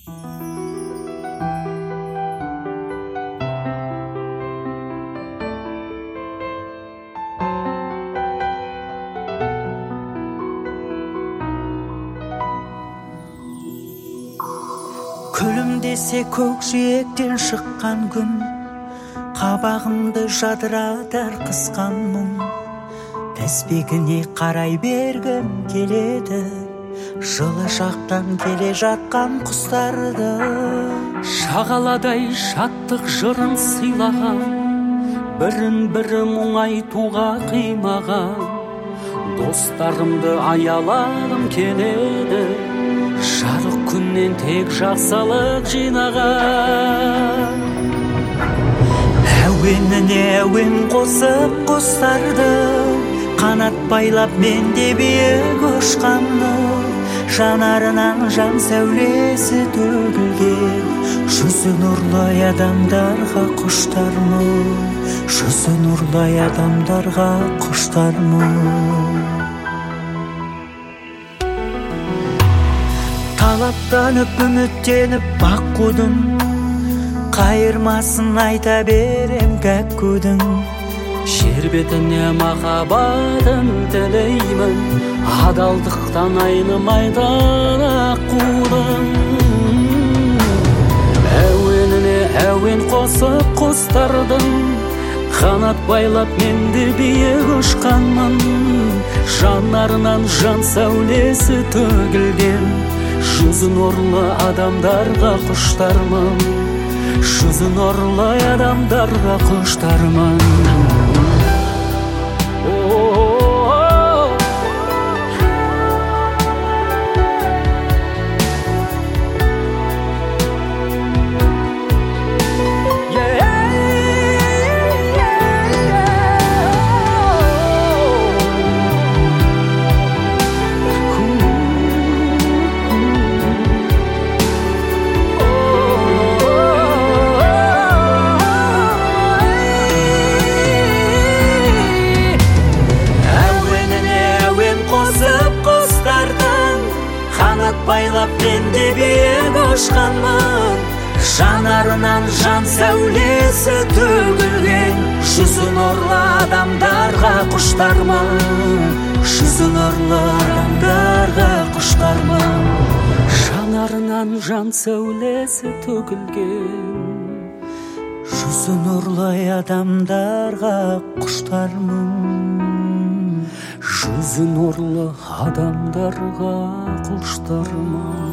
Күлімдесе көкжиектен шыққан күн, қабағымды жадыратар қысқан мұң. Тізбегіне қарай бергім келеді, жылы жақтан келе жатқан құстарды. Шағаладай шаттық жырын сыйлаған, бірін-бірі мұңайтуға қимаған. Достарымды аялағым келеді, жарық күннен тек жақсылық жинаған. Әуеніне әуен қосып құстарды, қанат байлап мен де биік ұшқанды. Жанарынан жан сәулесі төгілген, жүзі нұрлы адамдарға құштармын, жүзі нұрлы адамдарға құштармын. Талаптанып үміттеніп бақ қудым, қайырмасын айта берем гәккудің. Жер бетіне махаббатын тілеймін, адалдықтан айнымайдан аққудың. Әуеніне әуен қосып құстардың, қанат байлап менде биік ұшқанмын. Жанарынан жан сәулесі төгілген, жүзі нұрлы адамдарға құштармын, жүзі нұрлы адамдарға құштармын. Байлап менде биік ұшқанмын, жанарынан жан сәулесі төгілген, жүзі нұрлы адамдарға құштармын, жүзі нұрлы адамдарға құштармын. Жанарынан жан сәулесі төгілген, жүзі нұрлы адамдарға құштармын, жүзі нұрлы адамдарға құштармын.